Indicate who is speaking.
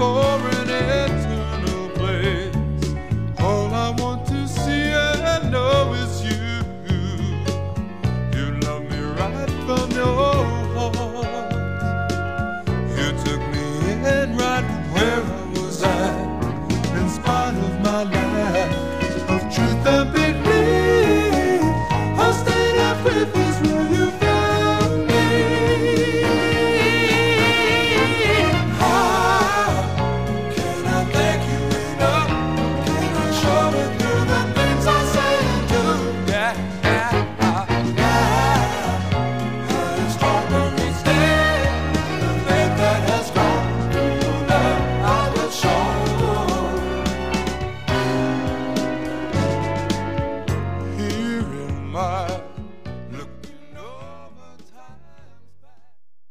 Speaker 1: for an eternal place. All I want to see and know is you. You love me right from your heart. You took me in right where I was at, in spite of my lack of truth and belief. I stayed up with this where you found me. How can I thank you enough? Can I show it through the things I say and do? Yeah, I strong understand the faith that has gone through love I will show. Here in my